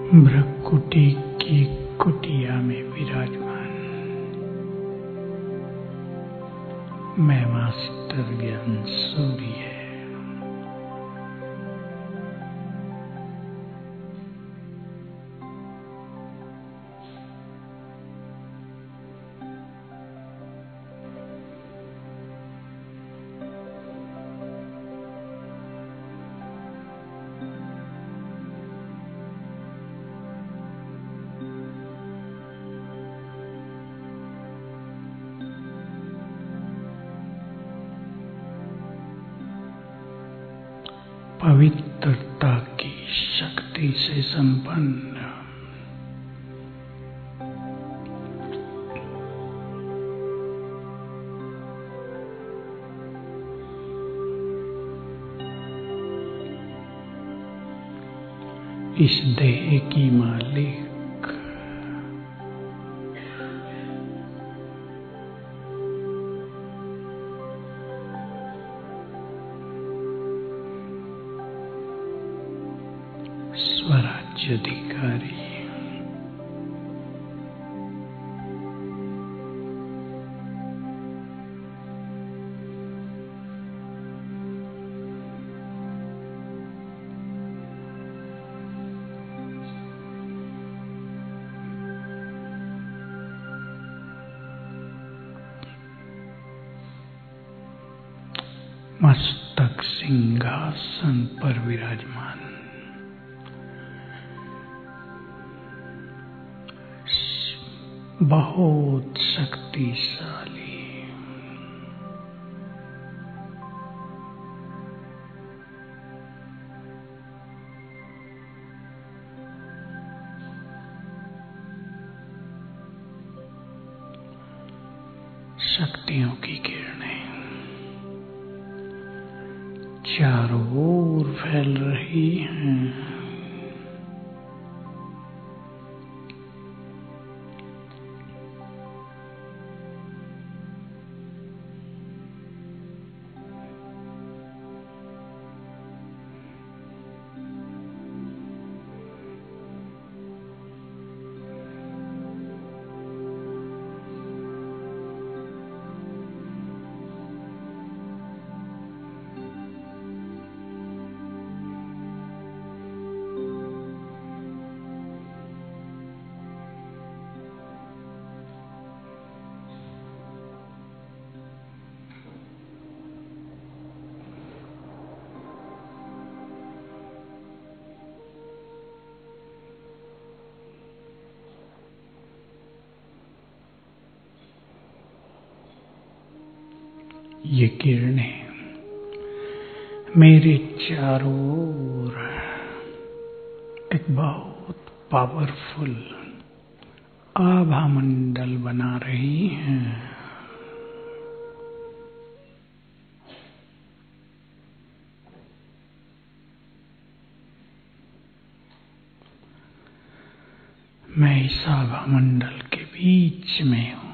भ्रकुटी की कुटिया में विराजमान मैं मास्टर ज्ञान सूर्य पवित्रता की शक्ति से संपन्न इस देह की मालिक स्वराज्याधिकारी मस्तक सिंहासन पर विराजमान बहुत शक्तिशाली शक्तियों की किरणें चारों ओर फैल रही हैं। ये किरणें मेरे चारों ओर एक बहुत पावरफुल आभा मंडल बना रही हैं। मैं इस आभा मंडल के बीच में हूँ।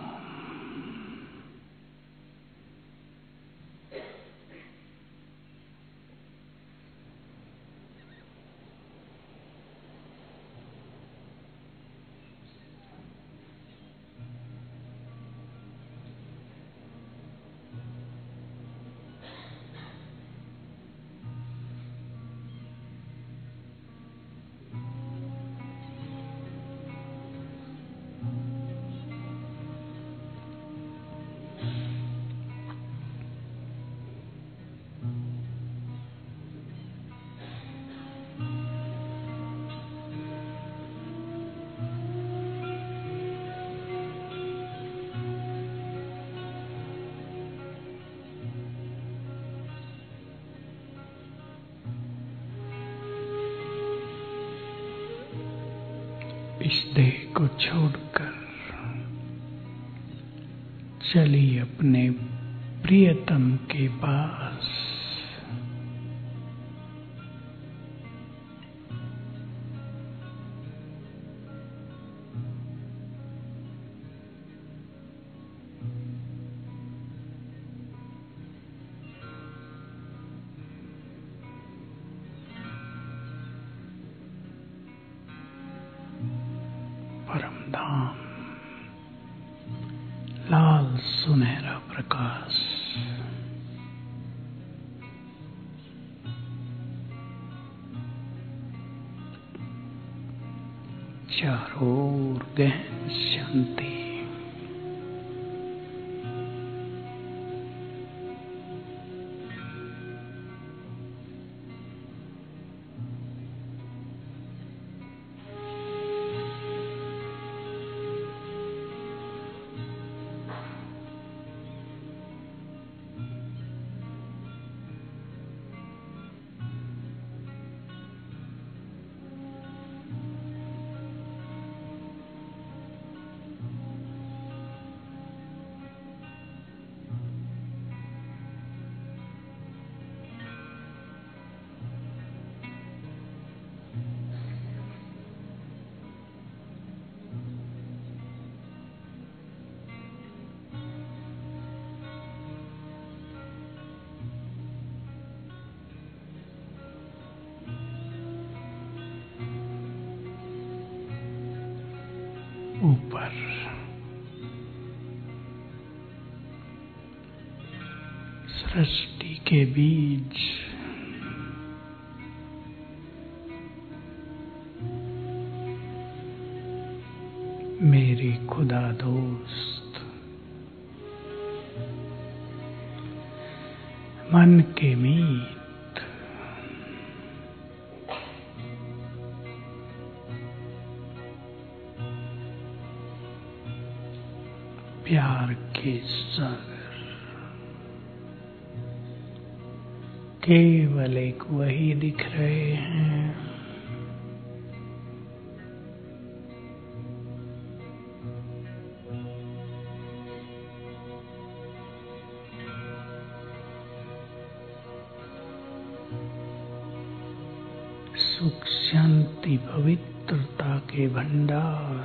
इस देह को छोड़कर चलिए अपने प्रियतम के पास। धाम, लाल सुनहरा प्रकाश, चारों ओर गहन शांति। ऊपर सृष्टि के बीज मेरी खुदा दोस्त मन के मीत प्यार के सागर केवल एक वही दिख रहे हैं। सुख शांति पवित्रता के भंडार,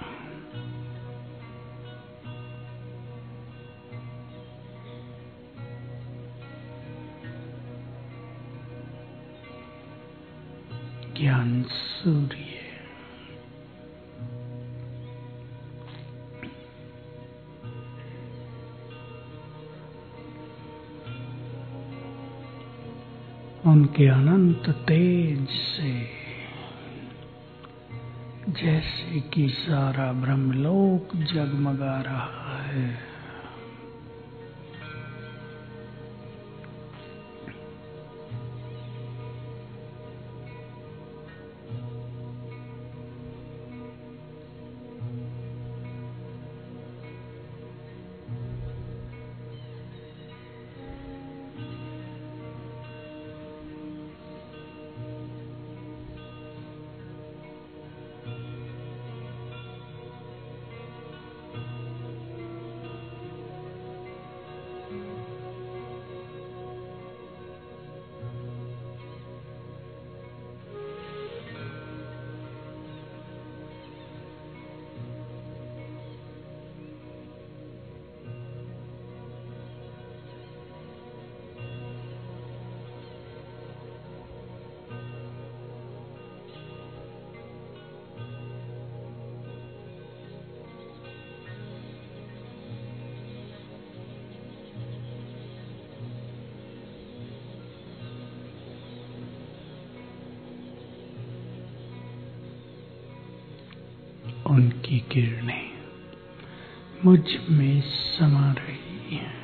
ज्ञान सूर्य, उनके अनंत तेज से जैसे कि सारा ब्रह्मलोक जगमगा रहा है। उनकी किरणें मुझ में समा रही हैं।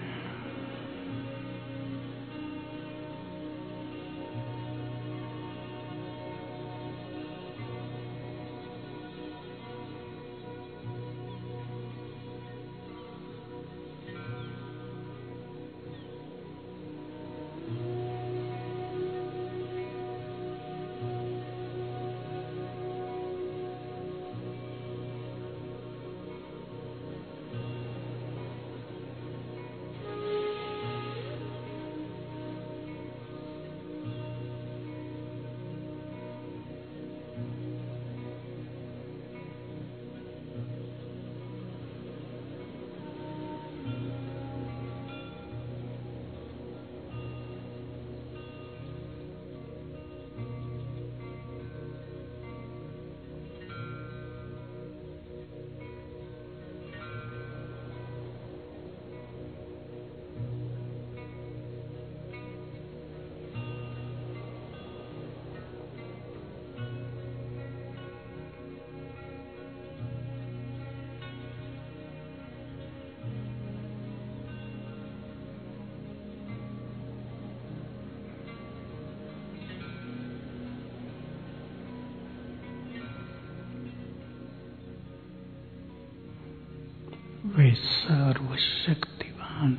वे सर्वशक्तिवान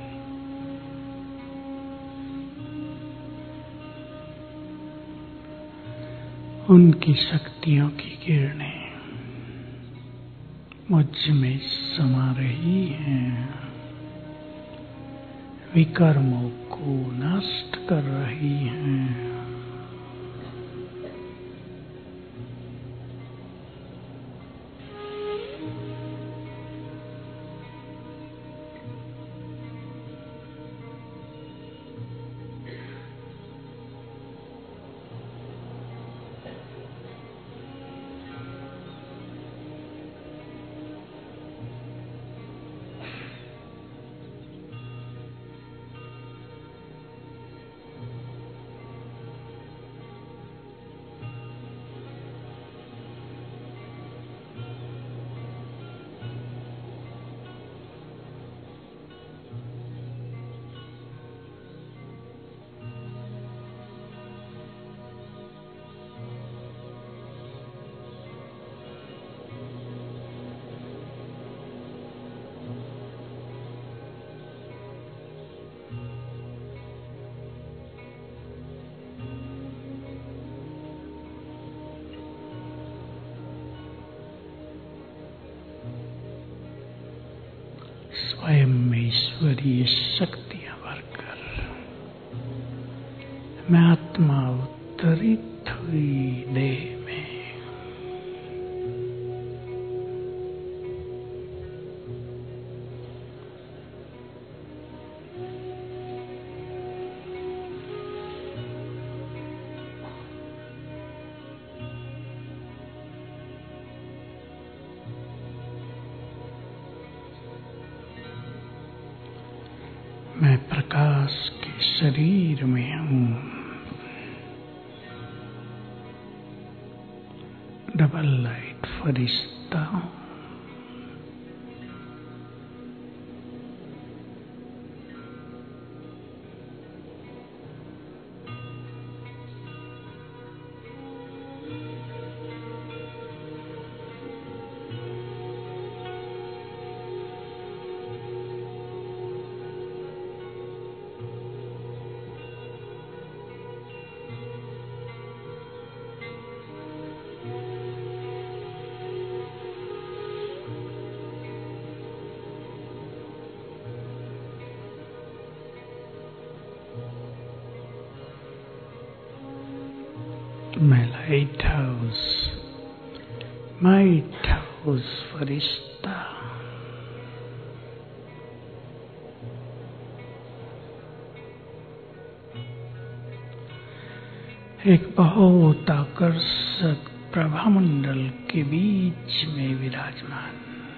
उनकी शक्तियों की किरणें मुझ में समा रही हैं, विकर्मों को नष्ट कर रही हैं। स्वयं में ईश्वरीय शक्तियां भरकर मैं आत्मा अवतरित हुई देह में मैं प्रकाश के शरीर में हूँ। डबल लाइट फरिश्ता हूँ। मैं लाइट हाउस फरिश्ता। एक बहुत आकर्षक प्रभामंडल के बीच में विराजमान।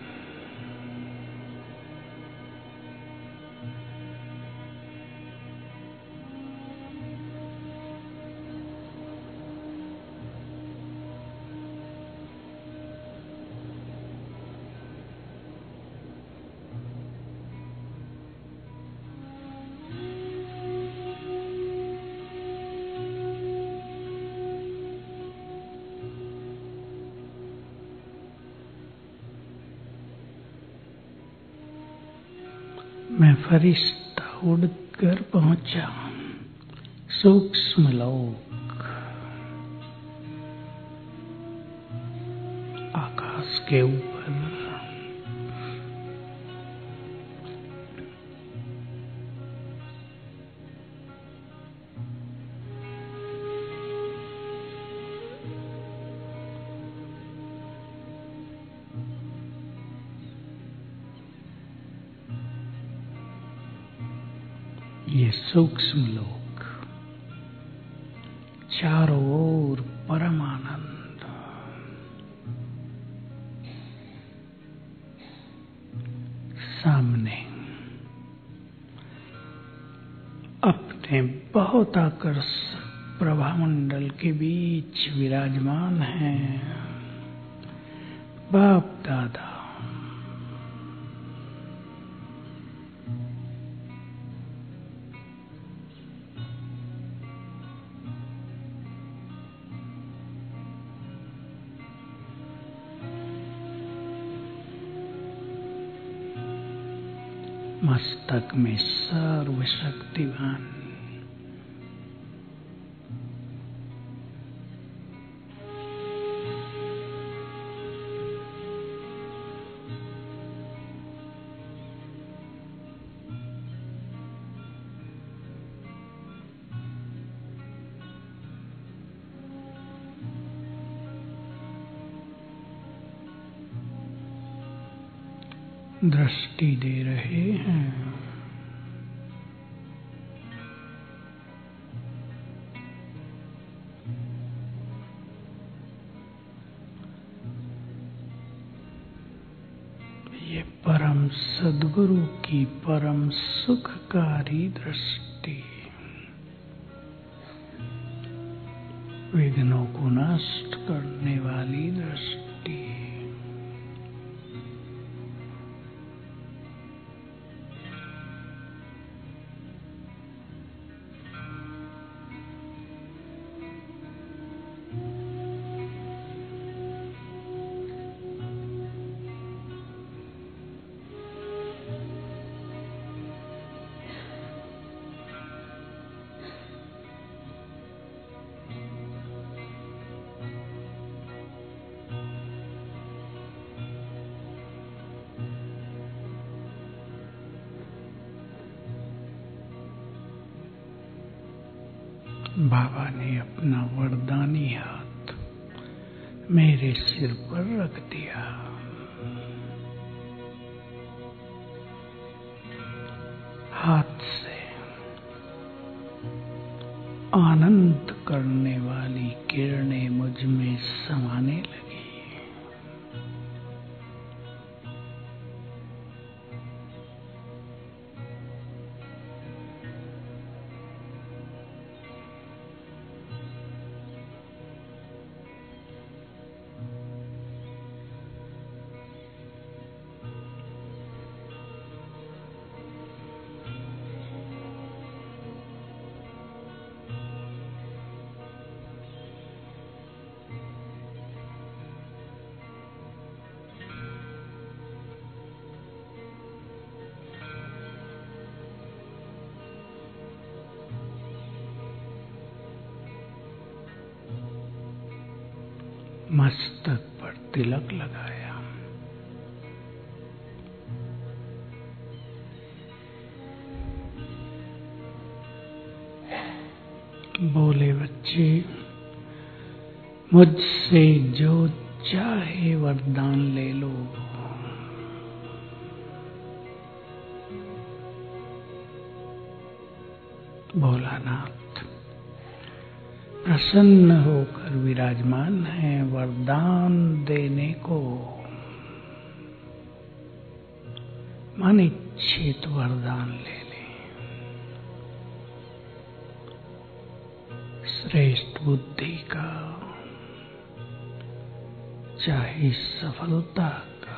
मैं फरिश्ता उड़कर पहुंचा सूक्ष्म लोक, आकाश के ऊपर। ये सूक्ष्म लोक चारों ओर परम आनंद, सामने अपने बहुत आकर्षक प्रभामंडल के बीच विराजमान है बाप दादा। मस्तक में सर्वशक्तिवान दृष्टि दे रहे हैं। ये परम सद्गुरु की परम सुखकारी दृष्टि, विघ्नों को नष्ट करने वाली दृष्टि। बाबा ने अपना वरदानी हाथ मेरे सिर पर रख दिया। हाथ से आनंद करने वाली किरणें मुझ में समाने लगी। मस्तक पर तिलक लगाया। बोले बच्चे, मुझसे जो चाहे वरदान ले लो। भोलानाथ प्रसन्न होकर विराजमान है वरदान देने को। मन इच्छित वरदान ले ले। श्रेष्ठ बुद्धि का, चाहे सफलता का।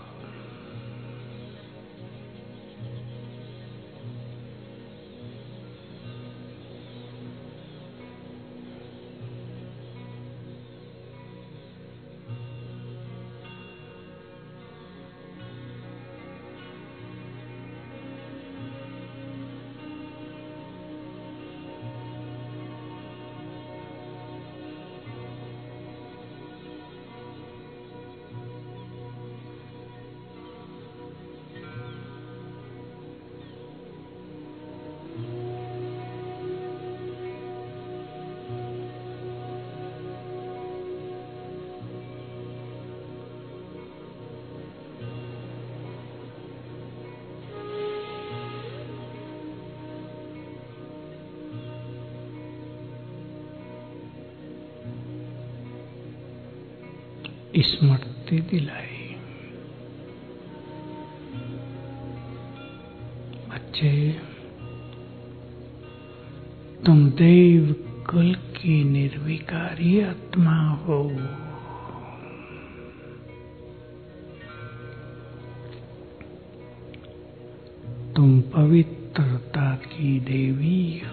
स्मृति दिलाई। बच्चे, तुम देव कुल की निर्विकारी आत्मा हो। तुम पवित्रता की देवी हो।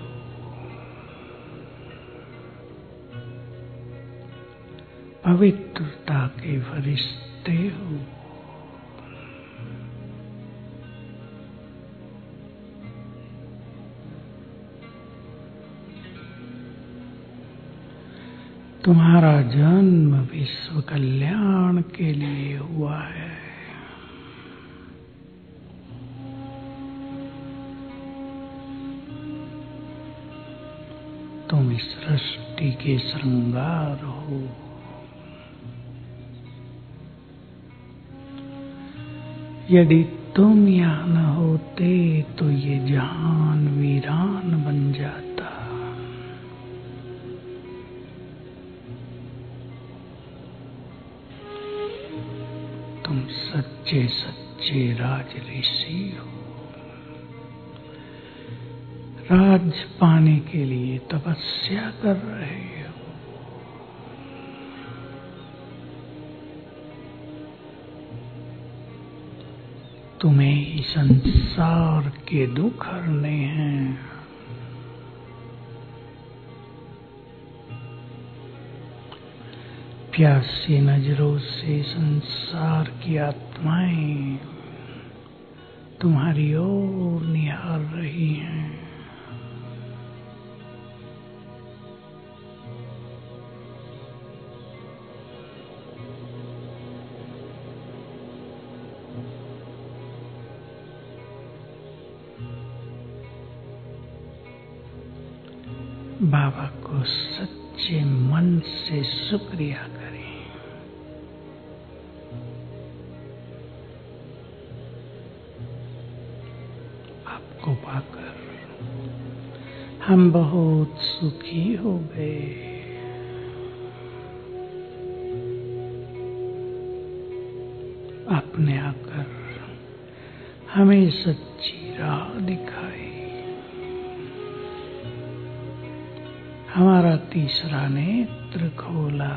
पवित्रता के फरिश्ते हो। तुम्हारा जन्म विश्व कल्याण के लिए हुआ है। तुम इस सृष्टि के श्रृंगार हो। यदि तुम यहाँ न होते तो ये जहान वीरान बन जाता। तुम सच्चे सच्चे राज ऋषि हो। राज पाने के लिए तपस्या कर रहे हो। तुम्हें ही संसार के दुख हरने हैं। प्यासी नजरों से संसार की आत्माएं तुम्हारी ओर निहार रही हैं। बाबा को सच्चे मन से शुक्रिया करें। आपको पाकर हम बहुत सुखी हो गए। आपने आकर हमें सच्ची राह दिखाई। हमारा तीसरा नेत्र खोला।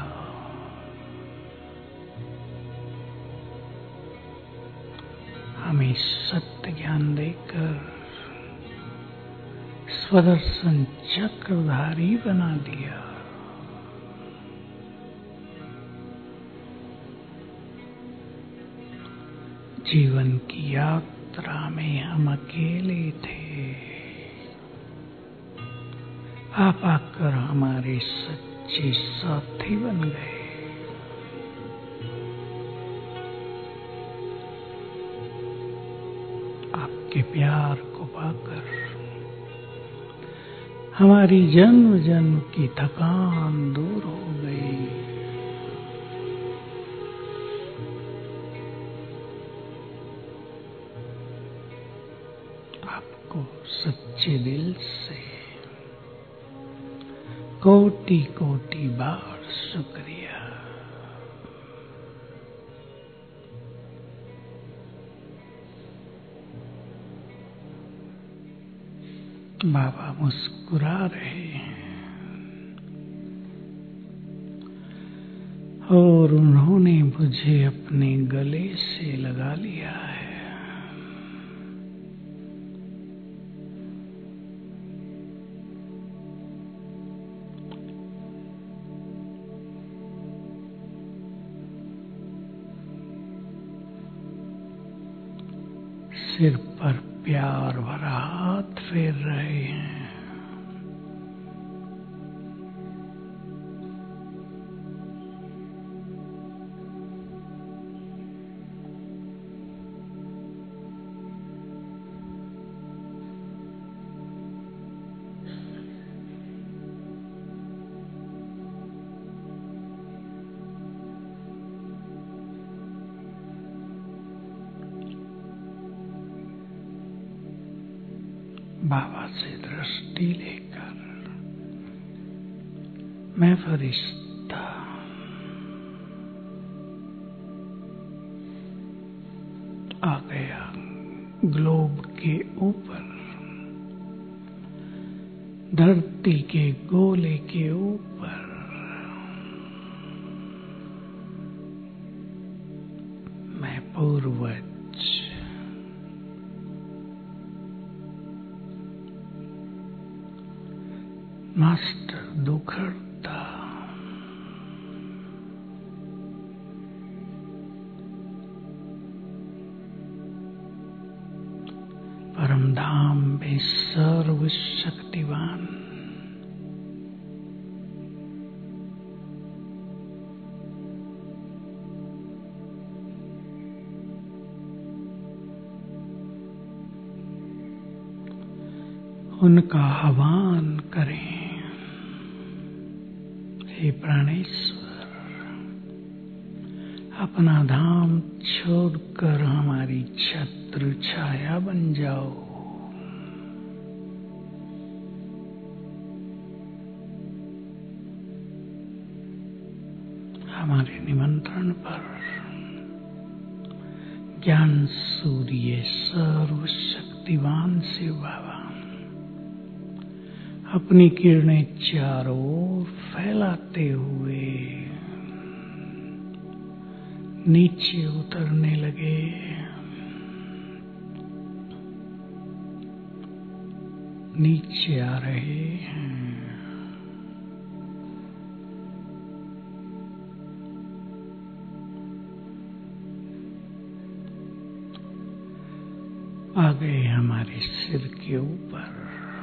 हमें सत्य ज्ञान देकर स्वदर्शन चक्रधारी बना दिया। जीवन की यात्रा में हम अकेले थे। आप आकर हमारे सच्चे साथी बन गए। आपके प्यार को पाकर हमारी जन्म जन्म की थकान दूर हो गई। आपको सच्चे दिल से कोटि कोटि बार शुक्रिया। बाबा मुस्कुरा रहे हैं और उन्होंने मुझे अपने गले से लगा लिया है। सिर पर प्यार भरा हाथ फेर रहे हैं। बाबा से दृष्टि लेकर मैं फरिश्ता आ गया ग्लोब के ऊपर, धरती के गोले के ऊपर। मैं पूर्वज मास्टर दुखड़ता परमधाम में सर्वशक्तिवान उनका आह्वान करें। हे प्राणेश्वर, अपना धाम छोड़कर हमारी छत्र छाया बन जाओ। हमारे निमंत्रण पर ज्ञान सूर्य सर्वशक्तिवान शिव बाबा अपनी किरणें चारों ओर फैलाते हुए नीचे उतरने लगे। नीचे आ रहे हैं। आ गए हमारे सिर के ऊपर।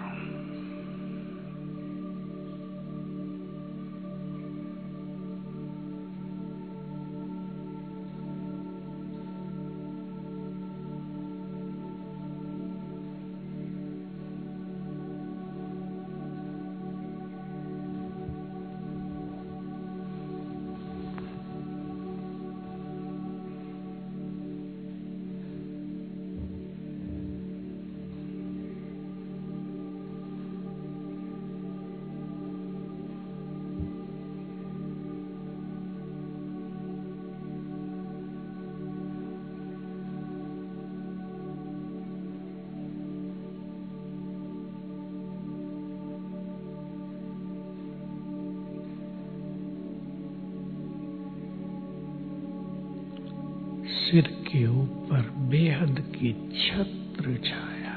सिर के ऊपर बेहद की छत्र छाया।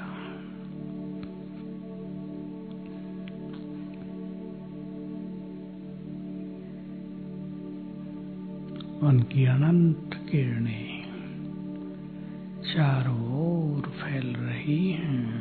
उनकी अनंत किरणें चारों ओर फैल रही हैं।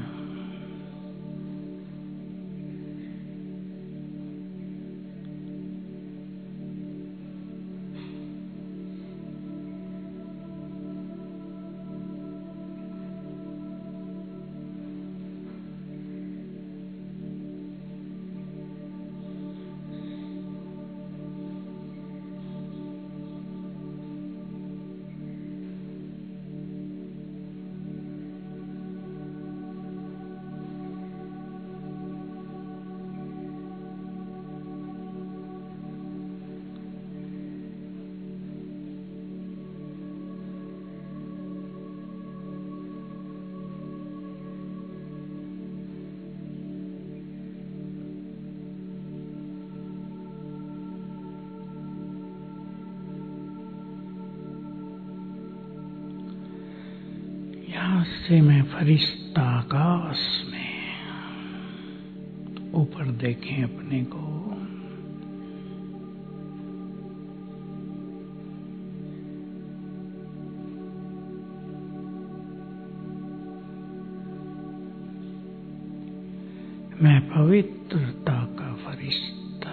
यहाँ से मैं फरिश्ता आकाश में ऊपर देखें अपने को। मैं पवित्रता का फरिश्ता।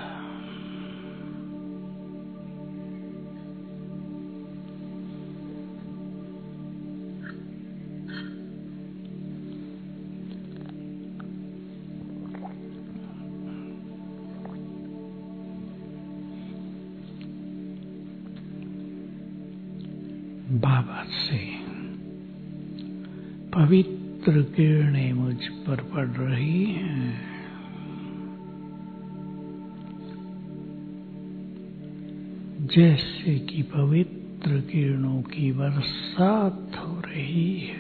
बाबा से पवित्र किरणें मुझ पर पड़ रही हैं। जैसे कि पवित्र किरणों की बरसात हो रही है।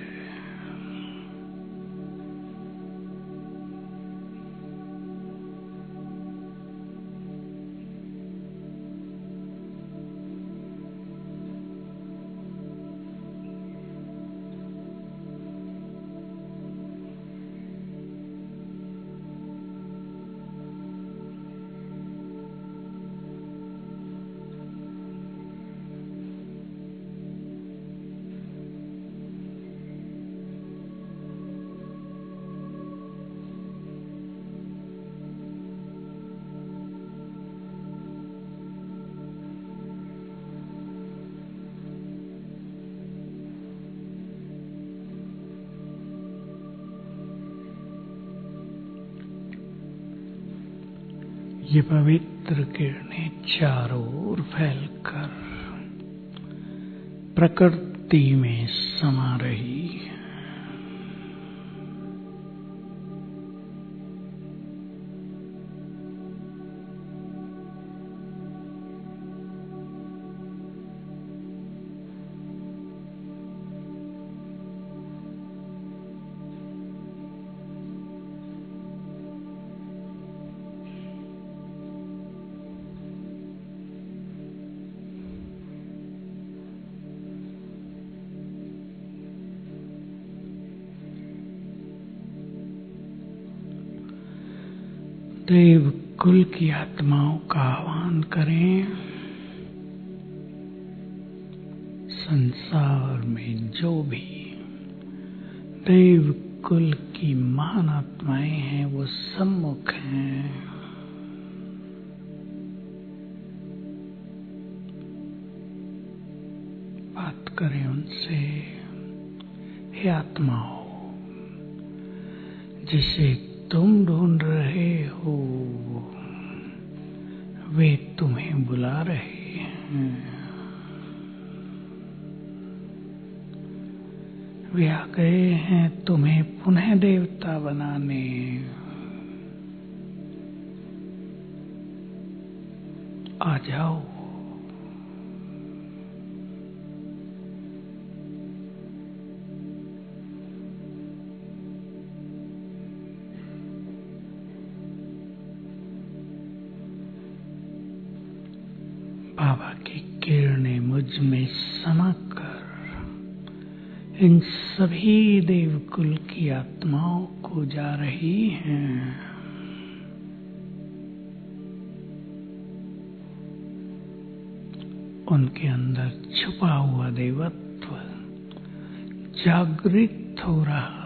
ये पवित्र किरणें चारों ओर फैलकर प्रकृति में समा रही है। देव कुल की आत्माओं का आह्वान करें। संसार में जो भी देव कुल की महान आत्माएं हैं वो सम्मुख हैं। बात करें उनसे। हे आत्माओं, जिसे तुम ढूंढ रहे हो वे तुम्हें बुला रहे हैं। वे आ गए हैं तुम्हें पुनः देवता बनाने। आ जाओ। बाबा की किरणें मुझ में समाकर इन सभी देवकुल की आत्माओं को जा रही हैं। उनके अंदर छुपा हुआ देवत्व जागृत हो रहा